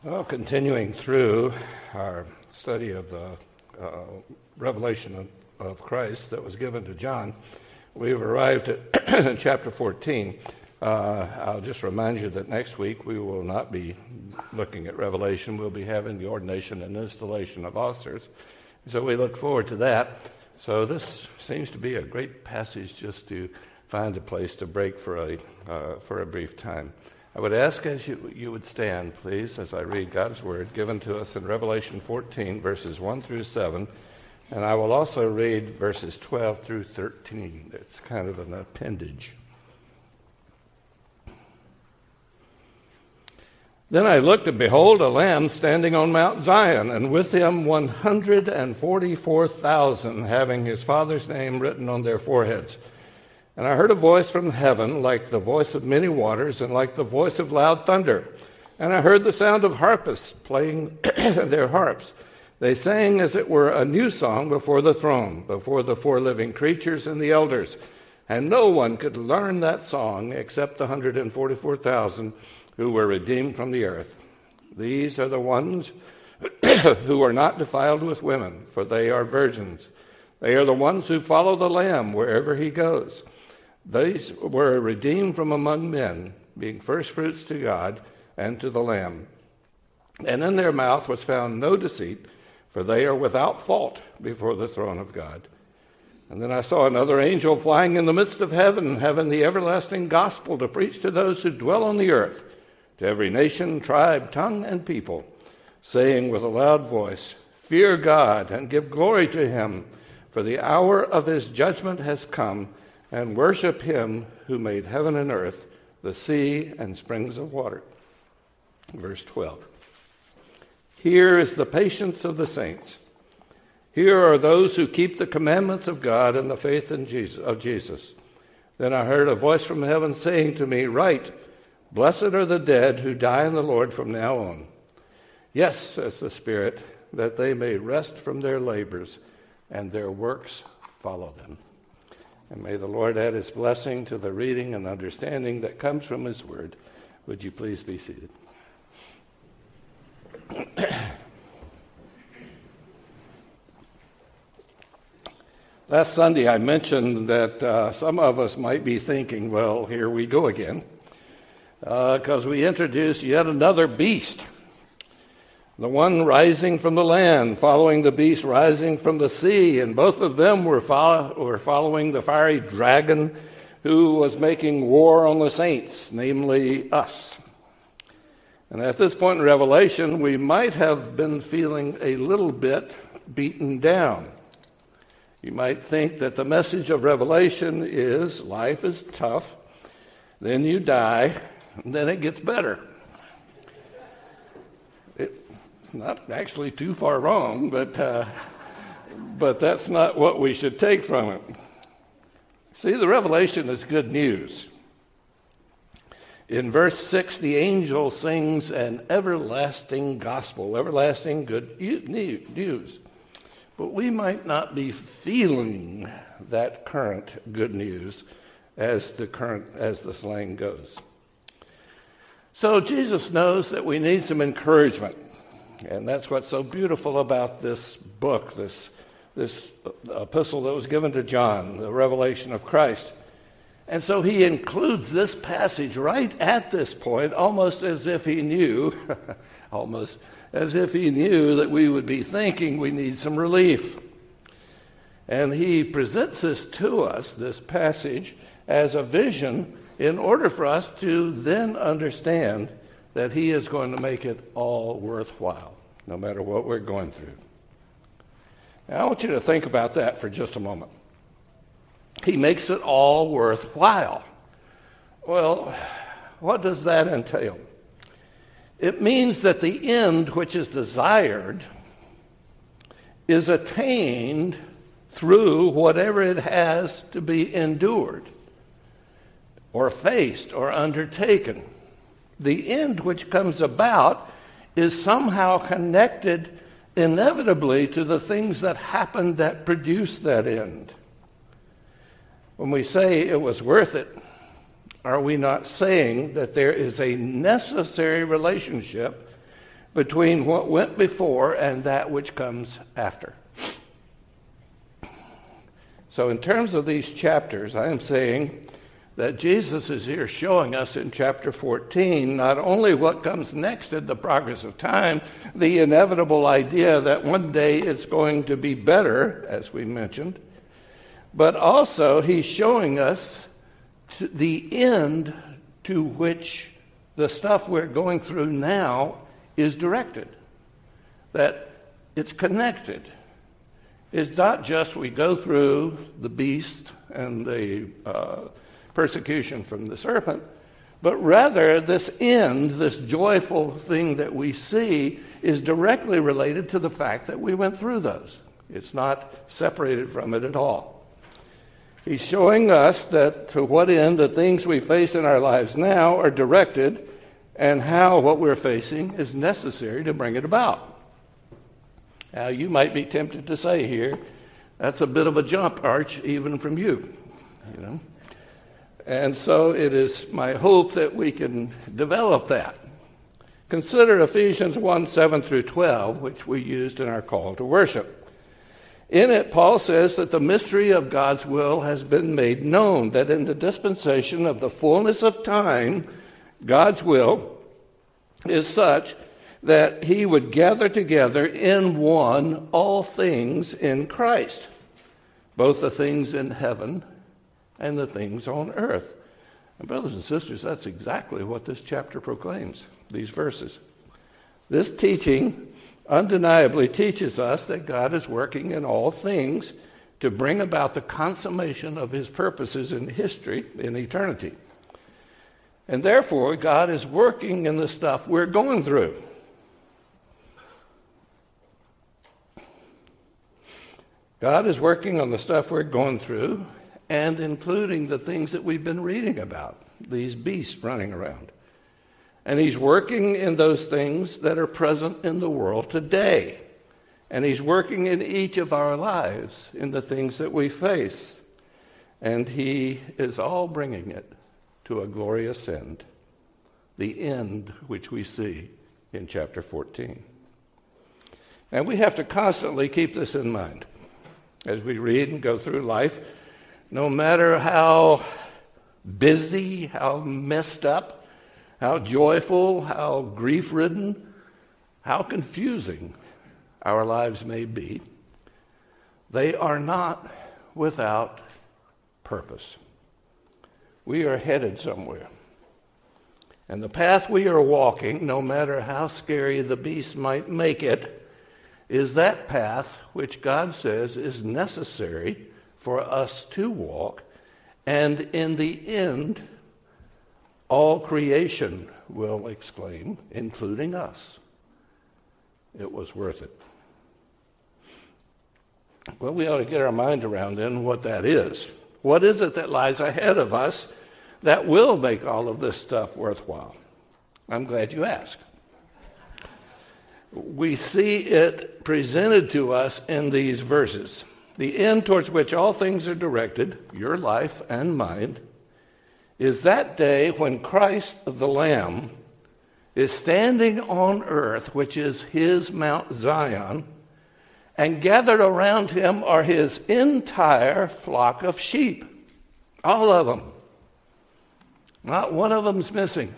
Well, continuing through our study of the revelation of Christ that was given to John, we've arrived at chapter 14. I'll just remind you that next week we will not be looking at Revelation. We'll be having the ordination and installation of officers. So we look forward to that. So this seems to be a great passage just to find a place to break for a brief time. I would ask as you would stand, please, as I read God's Word given to us in Revelation 14, verses 1 through 7. And I will also read verses 12 through 13. It's kind of an appendage. Then I looked, and behold, a Lamb standing on Mount Zion, and with him 144,000, having his Father's name written on their foreheads. And I heard a voice from heaven, like the voice of many waters, and like the voice of loud thunder. And I heard the sound of harpists playing their harps. They sang as it were a new song before the throne, before the four living creatures and the elders. And no one could learn that song except the 144,000 who were redeemed from the earth. These are the ones who are not defiled with women, for they are virgins. They are the ones who follow the Lamb wherever he goes. These were redeemed from among men, being firstfruits to God and to the Lamb. And in their mouth was found no deceit, for they are without fault before the throne of God. And then I saw another angel flying in the midst of heaven, having the everlasting gospel to preach to those who dwell on the earth, to every nation, tribe, tongue, and people, saying with a loud voice, "Fear God and give glory to him, for the hour of his judgment has come, and worship him who made heaven and earth, the sea, and springs of water." Verse 12. Here is the patience of the saints. Here are those who keep the commandments of God and the faith in Jesus. Then I heard a voice from heaven saying to me, "Write, blessed are the dead who die in the Lord from now on." Yes, says the Spirit, that they may rest from their labors, and their works follow them. And may the Lord add his blessing to the reading and understanding that comes from his word. Would you please be seated? Last Sunday I mentioned that some of us might be thinking, well, here we go again, because we introduced yet another beast. The one rising from the land, following the beast rising from the sea, and both of them were following the fiery dragon who was making war on the saints, namely us. And at this point in Revelation, we might have been feeling a little bit beaten down. You might think that the message of Revelation is life is tough, then you die, and then it gets better. Not actually too far wrong, but that's not what we should take from it. See, the revelation is good news. In verse 6, the angel sings an everlasting gospel, everlasting good news. But we might not be feeling that current good news as the slang goes. So Jesus knows that we need some encouragement. And that's what's so beautiful about this book, this epistle that was given to John, the revelation of Christ. And so he includes this passage right at this point, almost as if he knew, that we would be thinking we need some relief. And he presents this to us, this passage, as a vision in order for us to then understand that he is going to make it all worthwhile, no matter what we're going through. Now, I want you to think about that for just a moment. He makes it all worthwhile. Well, what does that entail? It means that the end which is desired is attained through whatever it has to be endured or faced or undertaken. The end which comes about is somehow connected inevitably to the things that happened that produce that end. When we say it was worth it, are we not saying that there is a necessary relationship between what went before and that which comes after. So in terms of these chapters, I am saying that Jesus is here showing us in chapter 14 not only what comes next in the progress of time, the inevitable idea that one day it's going to be better, as we mentioned, but also he's showing us the end to which the stuff we're going through now is directed, that it's connected. It's not just we go through the beast and the persecution from the serpent, but rather this end, this joyful thing that we see, is directly related to the fact that we went through those. It's not separated from it at all. He's showing us that to what end the things we face in our lives now are directed, and how what we're facing is necessary to bring it about. Now, you might be tempted to say here, that's a bit of a jump, Arch, even from you, you know. And so it is my hope that we can develop that. Consider Ephesians 1:7 through 12, which we used in our call to worship. In it, Paul says that the mystery of God's will has been made known, that in the dispensation of the fullness of time, God's will is such that he would gather together in one all things in Christ, both the things in heaven and the things on earth. And brothers and sisters, that's exactly what this chapter proclaims, these verses. This teaching undeniably teaches us that God is working in all things to bring about the consummation of his purposes in history, in eternity. And therefore, God is working in the stuff we're going through. God is working on the stuff we're going through, and including the things that we've been reading about, these beasts running around. And he's working in those things that are present in the world today. And he's working in each of our lives in the things that we face. And he is all bringing it to a glorious end, the end which we see in chapter 14. And we have to constantly keep this in mind as we read and go through life. No matter how busy, how messed up, how joyful, how grief-ridden, how confusing our lives may be, they are not without purpose. We are headed somewhere. And the path we are walking, no matter how scary the beast might make it, is that path which God says is necessary for us to walk, and in the end, all creation will exclaim, including us, it was worth it. Well, we ought to get our mind around then what that is. What is it that lies ahead of us that will make all of this stuff worthwhile? I'm glad you asked. We see it presented to us in these verses. The end towards which all things are directed, your life and mine, is that day when Christ the Lamb is standing on earth, which is his Mount Zion, and gathered around him are his entire flock of sheep. All of them. Not one of them's missing.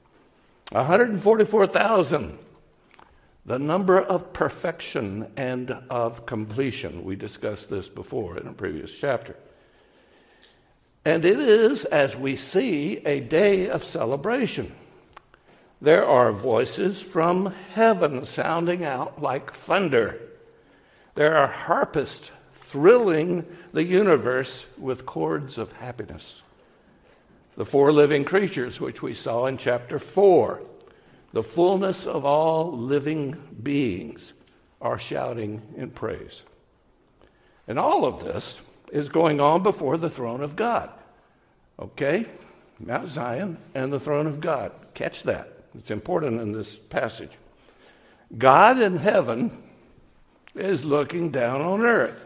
144,000. The number of perfection and of completion. We discussed this before in a previous chapter. And it is, as we see, a day of celebration. There are voices from heaven sounding out like thunder. There are harpists thrilling the universe with chords of happiness. The four living creatures, which we saw in chapter 4, the fullness of all living beings, are shouting in praise. And all of this is going on before the throne of God. Okay? Mount Zion and the throne of God. Catch that. It's important in this passage. God in heaven is looking down on earth.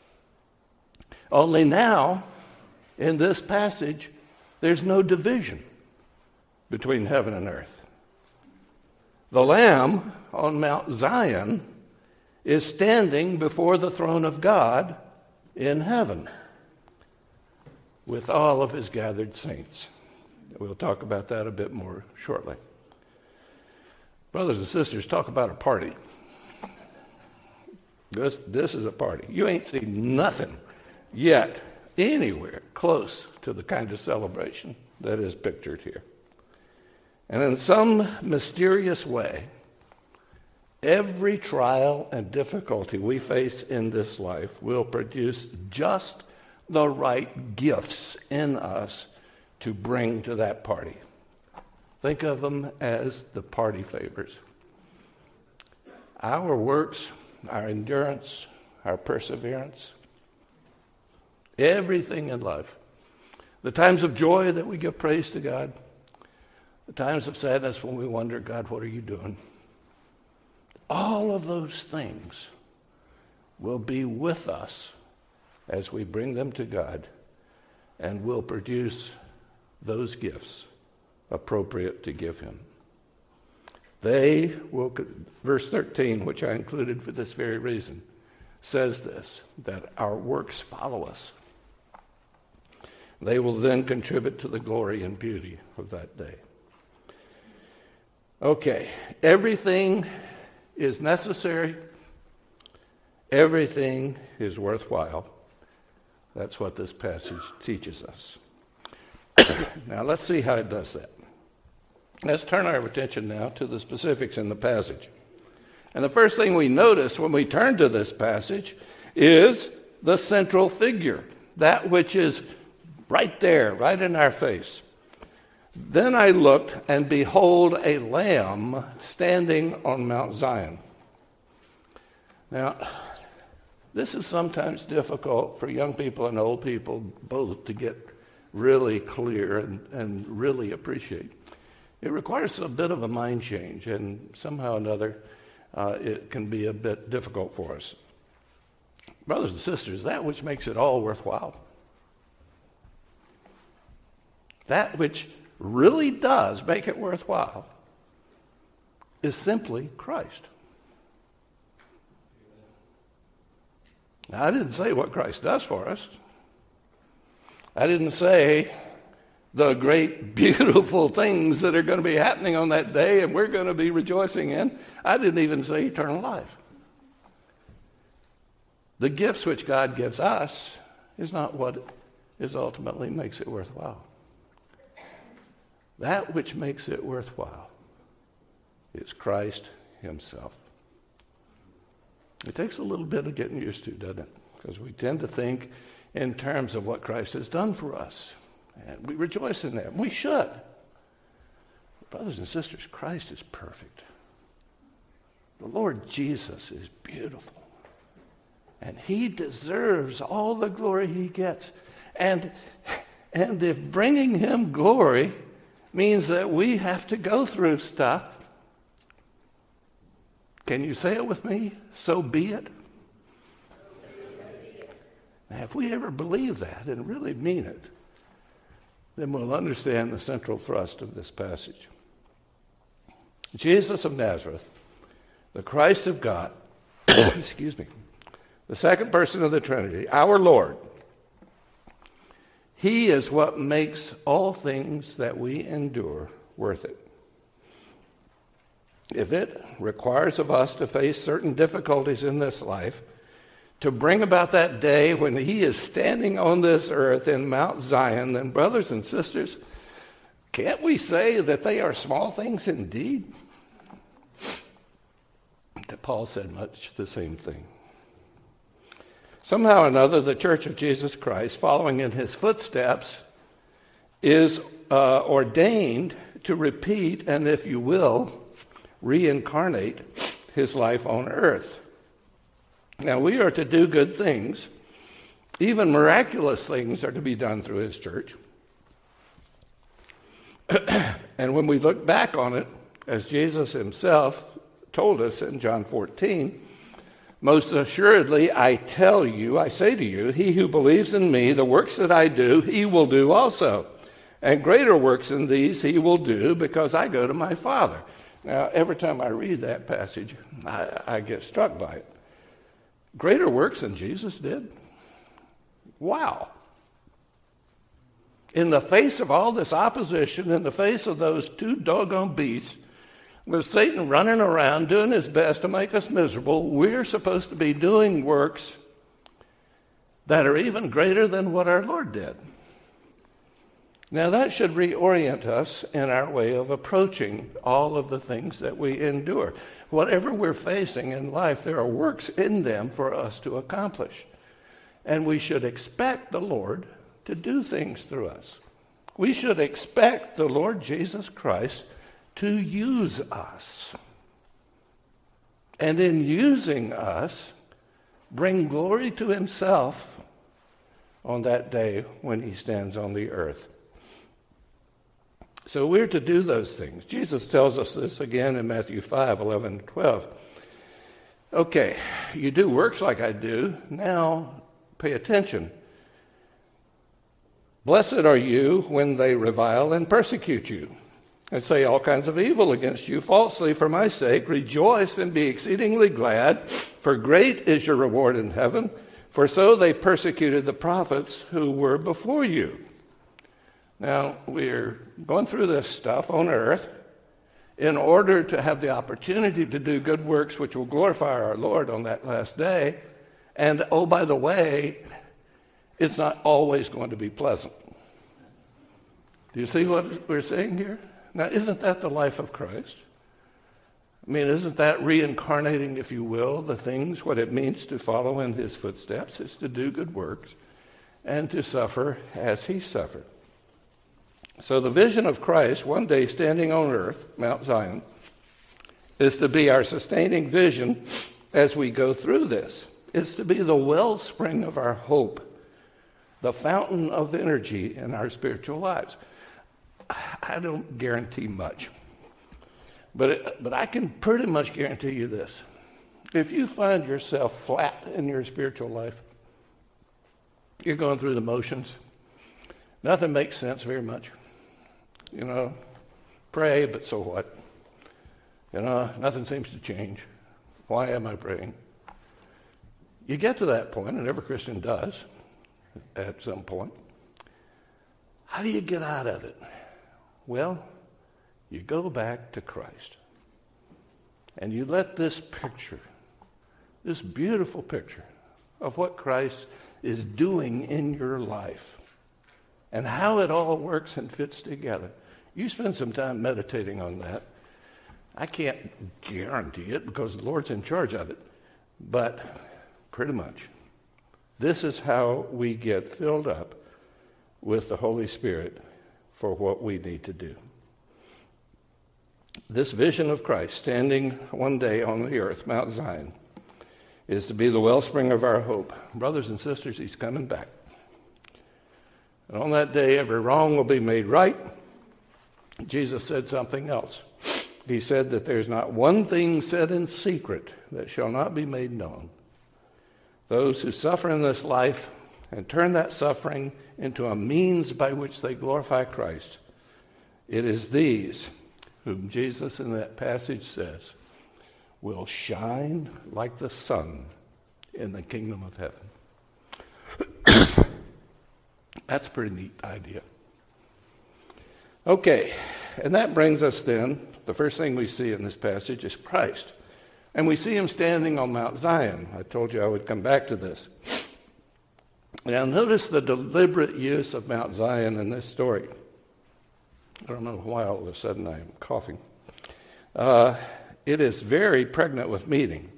Only now, in this passage, there's no division between heaven and earth. The Lamb on Mount Zion is standing before the throne of God in heaven with all of his gathered saints. We'll talk about that a bit more shortly. Brothers and sisters, talk about a party. This is a party. You ain't seen nothing yet anywhere close to the kind of celebration that is pictured here. And in some mysterious way, every trial and difficulty we face in this life will produce just the right gifts in us to bring to that party. Think of them as the party favors. Our works, our endurance, our perseverance, everything in life. The times of joy that we give praise to God, the times of sadness when we wonder, God, what are you doing? All of those things will be with us as we bring them to God and will produce those gifts appropriate to give him. They will, verse 13, which I included for this very reason, says this, that our works follow us. They will then contribute to the glory and beauty of that day. Okay, everything is necessary. Everything is worthwhile. That's what this passage teaches us. Now, let's see how it does that. Let's turn our attention now to the specifics in the passage. And the first thing we notice when we turn to this passage is the central figure, that which is right there, right in our face. Then I looked, and behold, a lamb standing on Mount Zion. Now, this is sometimes difficult for young people and old people both to get really clear and really appreciate. It requires a bit of a mind change, and somehow or another, it can be a bit difficult for us. Brothers and sisters, that which makes it all worthwhile, that which really does make it worthwhile, is simply Christ. Now, I didn't say what Christ does for us. I didn't say the great, beautiful things that are going to be happening on that day and we're going to be rejoicing in. I didn't even say eternal life. The gifts which God gives us is not what is ultimately makes it worthwhile. That which makes it worthwhile is Christ himself. It takes a little bit of getting used to, doesn't it? Because we tend to think in terms of what Christ has done for us. And we rejoice in that. We should. Brothers and sisters, Christ is perfect. The Lord Jesus is beautiful. And he deserves all the glory he gets. And if bringing him glory means that we have to go through stuff, can you say it with me? So be it. Now, if we ever believe that and really mean it, then we'll understand the central thrust of this passage. Jesus of Nazareth, the Christ of God, excuse me, the second person of the Trinity, our Lord, he is what makes all things that we endure worth it. If it requires of us to face certain difficulties in this life, to bring about that day when he is standing on this earth in Mount Zion, then brothers and sisters, can't we say that they are small things indeed? That Paul said much the same thing. Somehow or another, the Church of Jesus Christ, following in his footsteps, is ordained to repeat and, if you will, reincarnate his life on earth. Now, we are to do good things. Even miraculous things are to be done through his church. And when we look back on it, as Jesus himself told us in John 14, most assuredly, I say to you, he who believes in me, the works that I do, he will do also. And greater works than these he will do, because I go to my Father. Now, every time I read that passage, I get struck by it. Greater works than Jesus did? Wow. In the face of all this opposition, in the face of those two doggone beasts, with Satan running around doing his best to make us miserable, we're supposed to be doing works that are even greater than what our Lord did. Now that should reorient us in our way of approaching all of the things that we endure. Whatever we're facing in life, there are works in them for us to accomplish. And we should expect the Lord to do things through us. We should expect the Lord Jesus Christ to use us. And in using us, bring glory to himself on that day when he stands on the earth. So we're to do those things. Jesus tells us this again in Matthew 5, 11, 12. Okay, you do works like I do. Now pay attention. Blessed are you when they revile and persecute you, and say all kinds of evil against you falsely for my sake. Rejoice and be exceedingly glad, for great is your reward in heaven. For so they persecuted the prophets who were before you. Now, we're going through this stuff on earth in order to have the opportunity to do good works which will glorify our Lord on that last day. And, oh, by the way, it's not always going to be pleasant. Do you see what we're saying here? Now, isn't that the life of Christ? I mean, isn't that reincarnating, if you will, the things, what it means to follow in his footsteps is to do good works and to suffer as he suffered. So the vision of Christ, one day standing on earth, Mount Zion, is to be our sustaining vision as we go through this. It's to be the wellspring of our hope, the fountain of energy in our spiritual lives. I don't guarantee much, but I can pretty much guarantee you this. If you find yourself flat in your spiritual life, you're going through the motions, nothing makes sense very much. You know, pray, but so what? You know, nothing seems to change. Why am I praying? You get to that point, and every Christian does at some point. How do you get out of it? Well, you go back to Christ. And you let this picture, this beautiful picture of what Christ is doing in your life and how it all works and fits together. You spend some time meditating on that. I can't guarantee it because the Lord's in charge of it, but pretty much. This is how we get filled up with the Holy Spirit for what we need to do. This vision of Christ standing one day on the earth, Mount Zion, is to be the wellspring of our hope. Brothers and sisters, he's coming back. And on that day, every wrong will be made right. Jesus said something else. He said that there's not one thing said in secret that shall not be made known. Those who suffer in this life and turn that suffering into a means by which they glorify Christ, it is these whom Jesus in that passage says will shine like the sun in the kingdom of heaven. That's a pretty neat idea. Okay, and that brings us then, the first thing we see in this passage is Christ. And we see him standing on Mount Zion. I told you I would come back to this. Now notice the deliberate use of Mount Zion in this story. I don't know why all of a sudden I am coughing. It is very pregnant with meaning.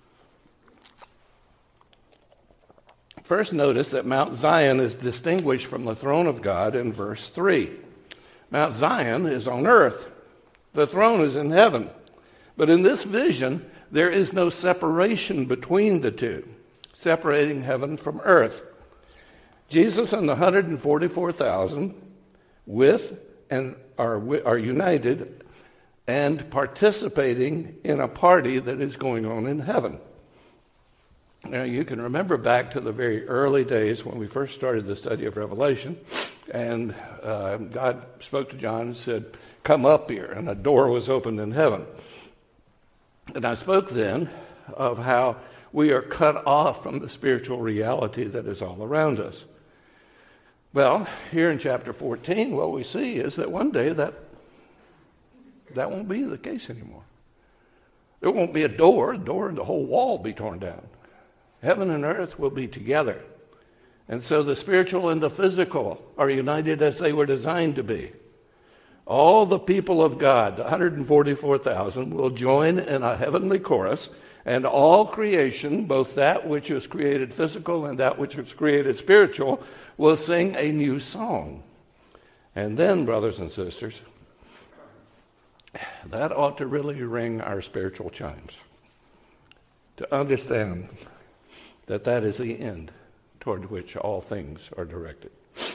First, notice that Mount Zion is distinguished from the throne of God in verse 3. Mount Zion is on earth. The throne is in heaven. But in this vision, there is no separation between the two, separating heaven from earth. Jesus and the 144,000 are united and participating in a party that is going on in heaven. Now, you can remember back to the very early days when we first started the study of Revelation, and God spoke to John and said, come up here, and a door was opened in heaven. And I spoke then of how we are cut off from the spiritual reality that is all around us. Well, here in chapter 14, what we see is that one day that won't be the case anymore. There won't be a door and the whole wall be torn down. Heaven and earth will be together. And so the spiritual and the physical are united as they were designed to be. All the people of God, the 144,000, will join in a heavenly chorus, and all creation, both that which was created physical and that which was created spiritual, will sing a new song. And then, brothers and sisters, that ought to really ring our spiritual chimes, to understand that that is the end toward which all things are directed.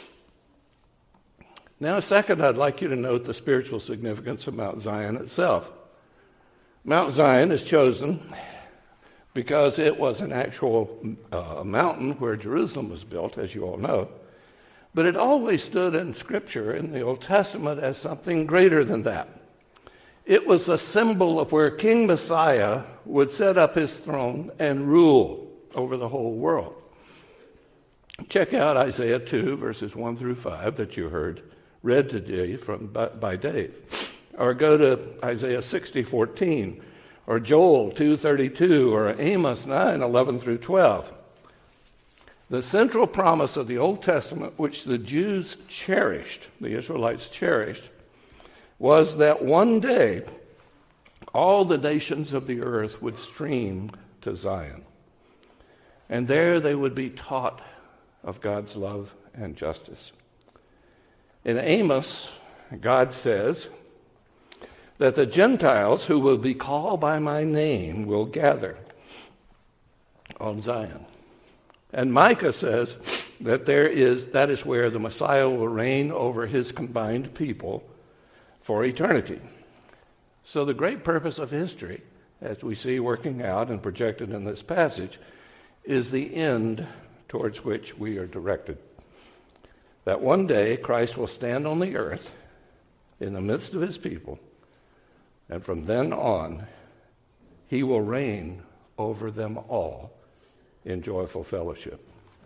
Now, second, I'd like you to note the spiritual significance of Mount Zion itself. Mount Zion is chosen because it was an actual mountain where Jerusalem was built, as you all know. But it always stood in Scripture in the Old Testament as something greater than that. It was a symbol of where King Messiah would set up his throne and rule over the whole world. Check out Isaiah 2, verses 1 through 5 that you heard read today by Dave. Or go to Isaiah 60:14, or Joel 2:32, or Amos 9:11 through 12. The central promise of the Old Testament, which the Jews cherished, the Israelites cherished, was that one day all the nations of the earth would stream to Zion. And there they would be taught of God's love and justice. In Amos, God says that the Gentiles who will be called by my name will gather on Zion. And Micah says that that is where the Messiah will reign over his combined people for eternity. So the great purpose of history, as we see working out and projected in this passage, is the end towards which we are directed. That one day Christ will stand on the earth in the midst of his people, and from then on he will reign over them all in joyful fellowship.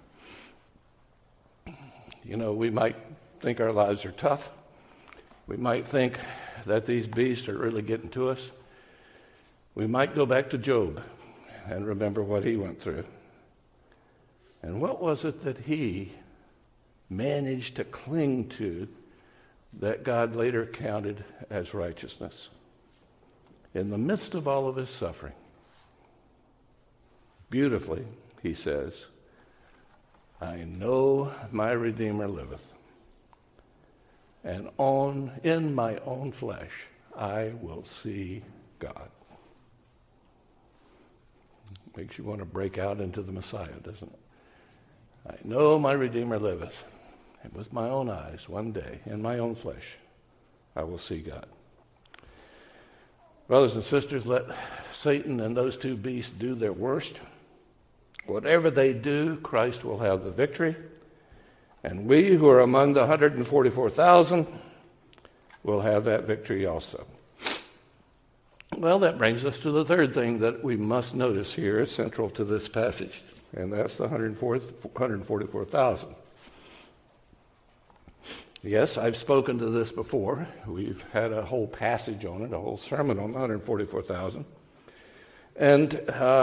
You know, we might think our lives are tough. We might think that these beasts are really getting to us. We might go back to Job and remember what he went through. And what was it that he managed to cling to that God later counted as righteousness? In the midst of all of his suffering, beautifully, he says, I know my Redeemer liveth, and in my own flesh I will see God. Makes you want to break out into the Messiah, doesn't it? I know my Redeemer liveth, and with my own eyes, one day, in my own flesh, I will see God. Brothers and sisters, let Satan and those two beasts do their worst. Whatever they do, Christ will have the victory, and we who are among the 144,000 will have that victory also. Well, that brings us to the third thing that we must notice here, central to this passage, and that's the 144,000. Yes, I've spoken to this before. We've had a whole passage on it, a whole sermon on the 144,000. And,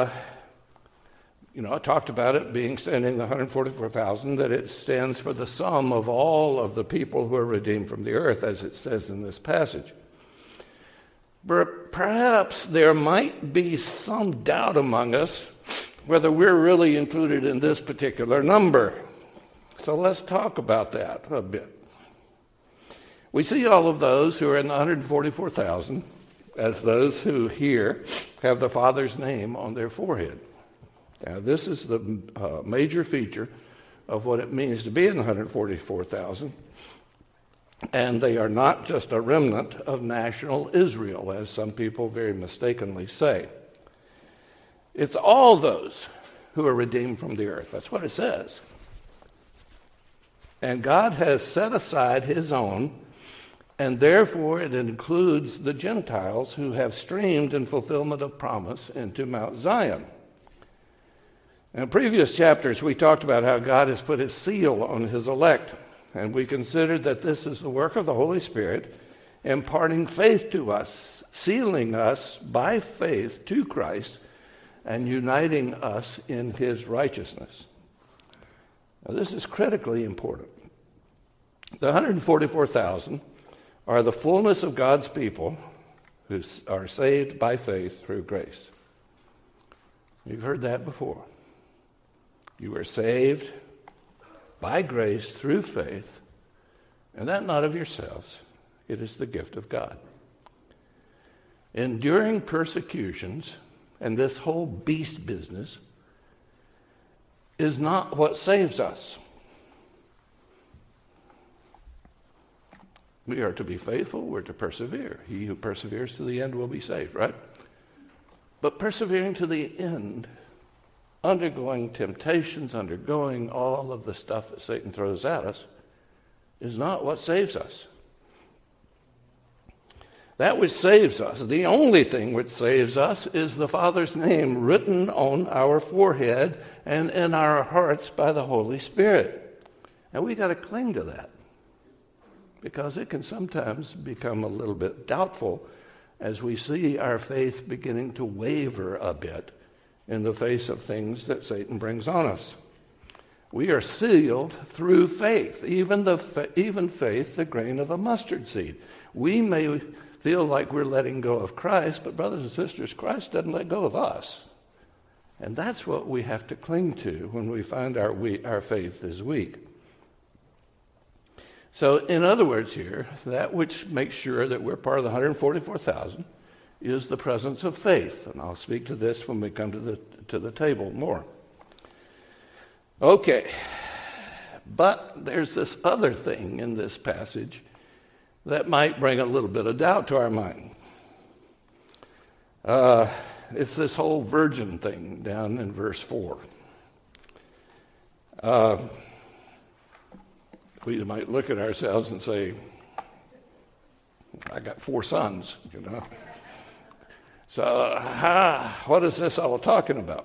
I talked about it being standing the 144,000, that it stands for the sum of all of the people who are redeemed from the earth, as it says in this passage. But perhaps there might be some doubt among us whether we're really included in this particular number. So let's talk about that a bit. We see all of those who are in the 144,000 as those who here have the Father's name on their forehead. Now, this is the major feature of what it means to be in the 144,000. And they are not just a remnant of national Israel, as some people very mistakenly say. It's all those who are redeemed from the earth. That's what it says. And God has set aside his own and therefore it includes the Gentiles who have streamed in fulfillment of promise into Mount Zion. In previous chapters, we talked about how God has put his seal on his elect, and we considered that this is the work of the Holy Spirit, imparting faith to us, sealing us by faith to Christ, and uniting us in his righteousness. Now, this is critically important. The 144,000 are the fullness of God's people who are saved by faith through grace. You've heard that before. You are saved by grace through faith, and that not of yourselves. It is the gift of God. Enduring persecutions and this whole beast business is not what saves us. We are to be faithful, we're to persevere. He who perseveres to the end will be saved, right? But persevering to the end, undergoing temptations, undergoing all of the stuff that Satan throws at us, is not what saves us. That which saves us, the only thing which saves us, is the Father's name written on our forehead and in our hearts by the Holy Spirit. And we got to cling to that, because it can sometimes become a little bit doubtful as we see our faith beginning to waver a bit in the face of things that Satan brings on us. We are sealed through faith, even faith, the grain of a mustard seed. We may feel like we're letting go of Christ, but brothers and sisters, Christ doesn't let go of us. And that's what we have to cling to when we find our faith is weak. So, in other words here, that which makes sure that we're part of the 144,000 is the presence of faith. And I'll speak to this when we come to the table more. Okay, but there's this other thing in this passage that might bring a little bit of doubt to our mind. It's this whole virgin thing down in verse 4. We might look at ourselves and say, I got 4 sons, you know. So what is this all talking about?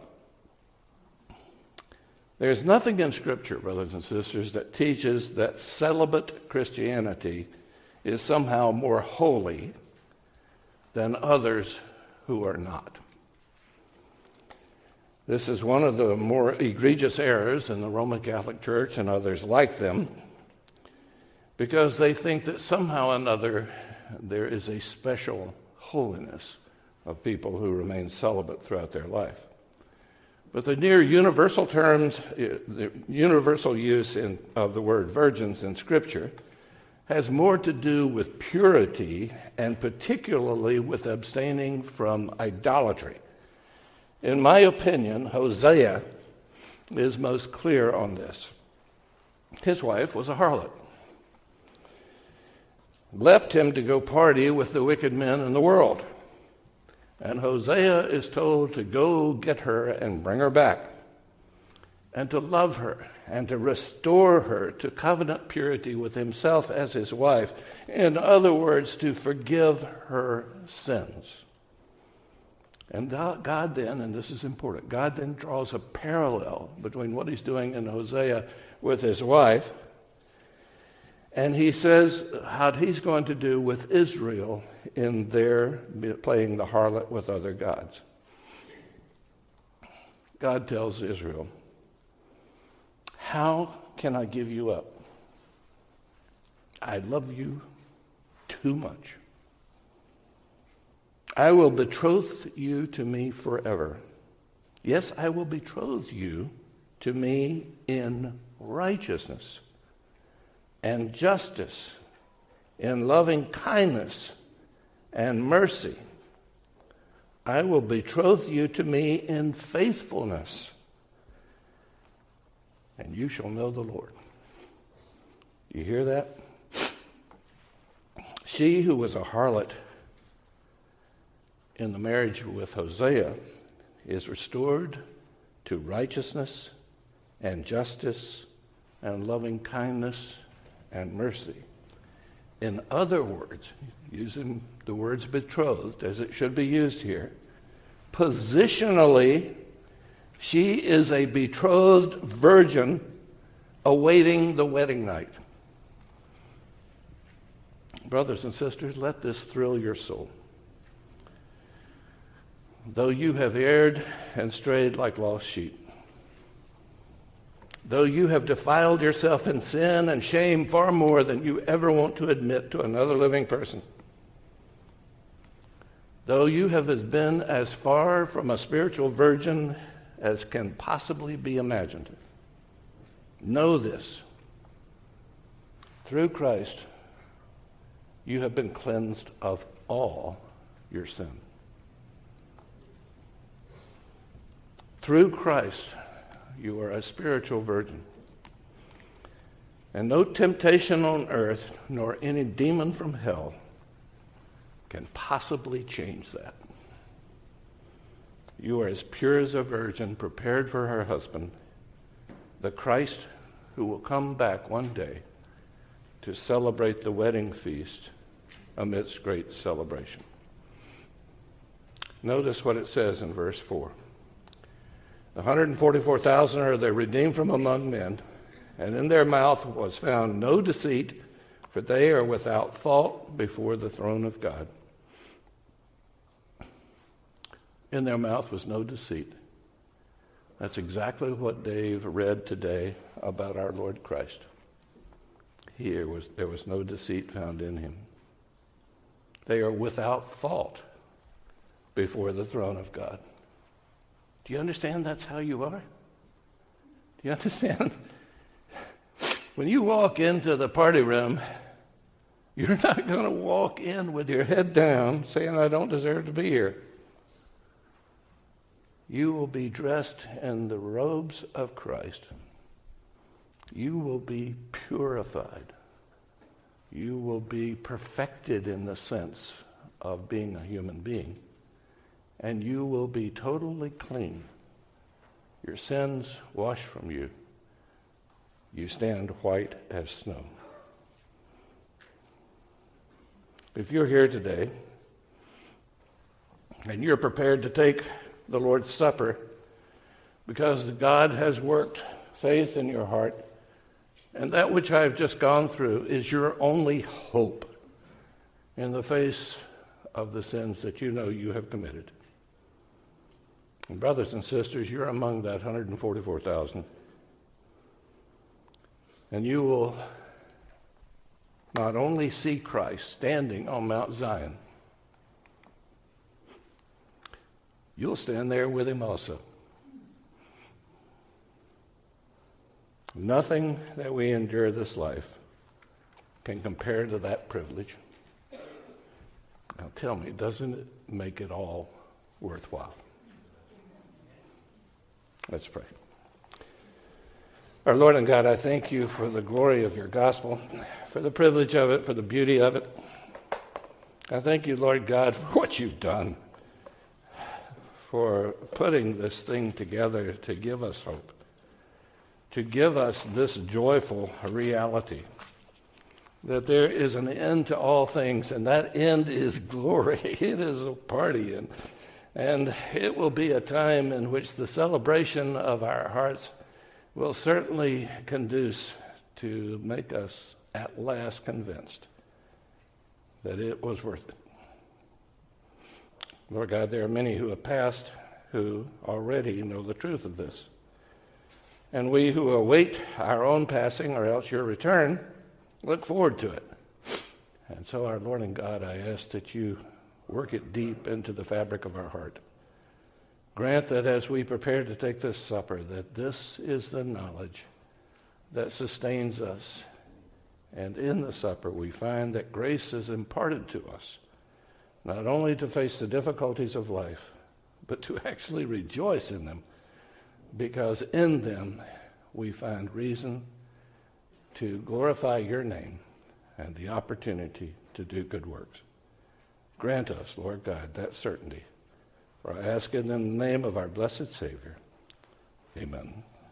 There's nothing in Scripture, brothers and sisters, that teaches that celibate Christianity is somehow more holy than others who are not. This is one of the more egregious errors in the Roman Catholic Church and others like them, because they think that somehow or another there is a special holiness of people who remain celibate throughout their life. But the near universal terms, the universal use of the word virgins in Scripture has more to do with purity and particularly with abstaining from idolatry. In my opinion, Hosea is most clear on this. His wife was a harlot. Left him to go party with the wicked men in the world. And Hosea is told to go get her and bring her back, and to love her, and to restore her to covenant purity with himself as his wife. In other words, to forgive her sins. And God then, and this is important, God then draws a parallel between what he's doing in Hosea with his wife, and he says how he's going to do with Israel in their playing the harlot with other gods. God tells Israel, how can I give you up? I love you too much. I will betroth you to me forever. Yes, I will betroth you to me in righteousness and justice, in loving kindness and mercy. I will betroth you to me in faithfulness, and you shall know the Lord. You hear that? She who was a harlot in the marriage with Hosea is restored to righteousness and justice and loving kindness and mercy. In other words, using the words betrothed as it should be used here, positionally, she is a betrothed virgin awaiting the wedding night. Brothers and sisters, let this thrill your soul. Though you have erred and strayed like lost sheep, though you have defiled yourself in sin and shame far more than you ever want to admit to another living person, though you have been as far from a spiritual virgin as can possibly be imagined, know this: through Christ, you have been cleansed of all your sin. Through Christ, you are a spiritual virgin. And no temptation on earth, nor any demon from hell, can possibly change that. You are as pure as a virgin, prepared for her husband, the Christ who will come back one day to celebrate the wedding feast amidst great celebration. Notice what it says in verse 4. The 144,000 are they redeemed from among men, and in their mouth was found no deceit, for they are without fault before the throne of God. In their mouth was no deceit. That's exactly what Dave read today about our Lord Christ. There was no deceit found in him. They are without fault before the throne of God. Do you understand that's how you are? Do you understand? When you walk into the party room, you're not going to walk in with your head down saying, I don't deserve to be here. You will be dressed in the robes of Christ. You will be purified. You will be perfected in the sense of being a human being. And you will be totally clean. Your sins washed from you. You stand white as snow. If you're here today and you're prepared to take the Lord's Supper because God has worked faith in your heart, and that which I've just gone through is your only hope in the face of the sins that you know you have committed. And brothers and sisters, you're among that 144,000. And you will not only see Christ standing on Mount Zion, you'll stand there with him also. Nothing that we endure this life can compare to that privilege. Now tell me, doesn't it make it all worthwhile? Let's pray. Our Lord and God, I thank you for the glory of your gospel, for the privilege of it, for the beauty of it. I thank you, Lord God, for what you've done, for putting this thing together to give us hope, to give us this joyful reality that there is an end to all things, and that end is glory. It is a party, and it will be a time in which the celebration of our hearts will certainly conduce to make us at last convinced that it was worth it. Lord God, there are many who have passed who already know the truth of this. And we who await our own passing or else your return look forward to it. And so, our Lord and God, I ask that you work it deep into the fabric of our heart. Grant that as we prepare to take this supper, that this is the knowledge that sustains us. And in the supper, we find that grace is imparted to us, not only to face the difficulties of life, but to actually rejoice in them, because in them we find reason to glorify your name and the opportunity to do good works. Grant us, Lord God, that certainty. For I ask it in the name of our blessed Savior. Amen.